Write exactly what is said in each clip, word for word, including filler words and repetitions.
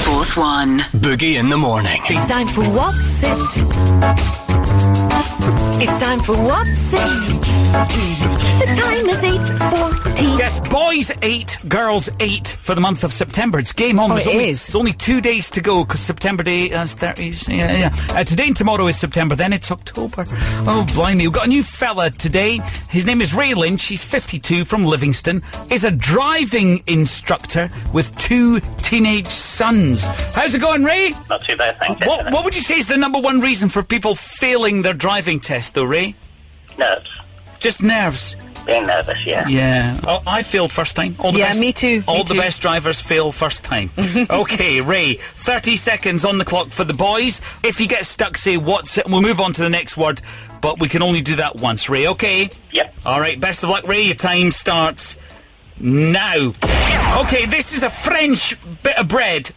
Fourth One. Boogie in the morning. It's time for What's It? It's time for What's It? The time is eight fourteen. Yes, boys eight, girls eight for the month of September. It's game on. Oh, There's it only, is. There's only two days to go because September Day is thirty. Yeah, yeah. Uh, today and tomorrow is September. Then it's October. Oh, blimey. We've got a new fella today. His name is Ray Lynch. He's fifty-two from Livingston. Is a driving instructor with two teenage sons. How's it going, Ray? Not too bad, thank you. What, what would you say is the number one reason for people failing their driving test, though, Ray? Nerves. Just nerves. Being nervous, yeah. Yeah. Oh, I failed first time. All the Yeah, best, me too, All me the too. best drivers fail first time. Okay, Ray, thirty seconds on the clock for the boys. If you get stuck, say what's it, and we'll move on to the next word, but we can only do that once, Ray, okay? Yep. All right, best of luck, Ray. Your time starts now. Okay, this is a French bit of bread.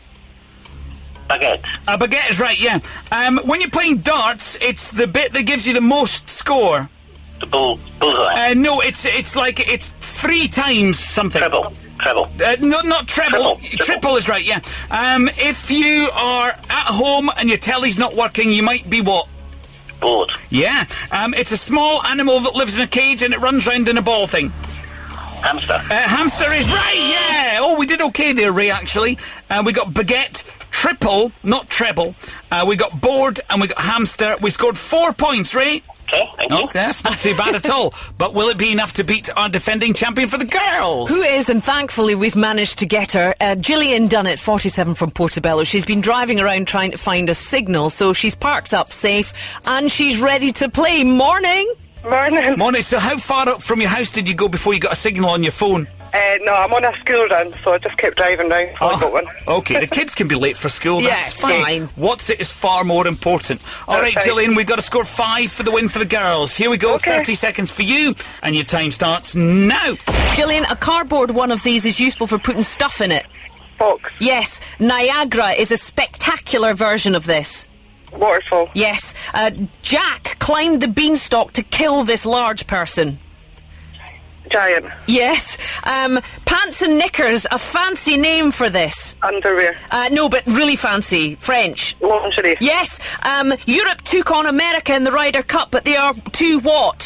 Baguette. A baguette is right, yeah. Um, when you're playing darts, it's the bit that gives you the most score. The bull, bullseye. Uh, no, it's it's like it's three times something. Treble. Treble. Uh, no, not treble. Triple. Triple is right, yeah. Um, if you are at home and your telly's not working, you might be what? Bored. Yeah. Um, it's a small animal that lives in a cage and it runs round in a ball thing. Hamster. Uh, hamster is right, yeah. Oh, we did okay there, Ray, actually. Uh, we got baguette, triple, not treble. Uh, we got bored and we got hamster. We scored four points, Ray. Okay, thank you. Oh, that's not too bad at all. But will it be enough to beat our defending champion for the girls? Who is, and thankfully we've managed to get her. Uh, Gillian Dunnett, forty-seven from Portobello. She's been driving around trying to find a signal, so she's parked up safe and she's ready to play. Morning. Morning. Morning. So how far up from your house did you go before you got a signal on your phone? Uh, no, I'm on a school run, so I just kept driving down until I got one. Okay, the kids can be late for school. Yeah, That's it's fine. fine. What's it is far more important. All That's right, right. Gillian, we've got to score five for the win for the girls. Here we go. Okay. thirty seconds for you, and your time starts now. Gillian, a cardboard one of these is useful for putting stuff in it. Box. Yes, Niagara is a spectacular version of this. Waterfall. Yes, uh, Jack climbed the beanstalk to kill this large person. Giant. Yes, um, pants and knickers, a fancy name for this. Underwear. Uh, no, but really fancy. French. Lingerie. Yes, um, Europe took on America in the Ryder Cup, but they are too what?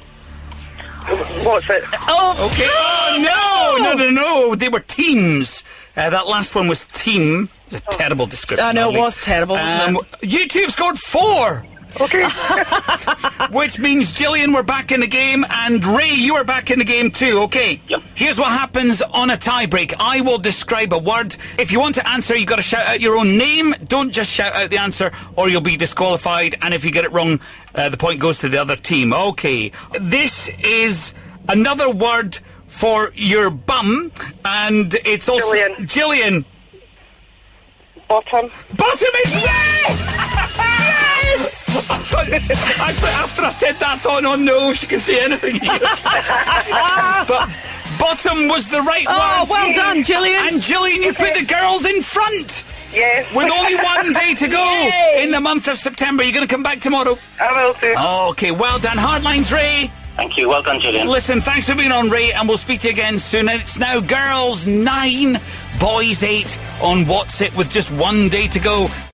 What's it? Oh, Okay. Oh, no, no, no, no. They were teams. Uh, that last one was team. It's a terrible description. I know, of it me. was terrible, wasn't it? You two have scored four. Okay. Which means, Gillian, we're back in the game, and Ray, you are back in the game too, okay? Yep. Here's what happens on a tiebreak. I will describe a word. If you want to answer, you've got to shout out your own name. Don't just shout out the answer, or you'll be disqualified, and if you get it wrong, uh, the point goes to the other team. Okay. This is another word for your bum, and it's also... Gillian. Gillian. Bottom. Bottom is yes! Yes! Actually, after I said that, I thought, oh no, she can say anything here. But bottom was the right Oh, word. well done, Gillian. And Gillian, you put the girls in front. Yes. With only one day to go Yay. in the month of September. You're going to come back tomorrow. I will do. Okay, well done. Hard lines, Ray. Thank you. Well done, Gillian. Listen, thanks for being on, Ray, and we'll speak to you again soon. And it's now girls nine, boys eight on What's It with just one day to go.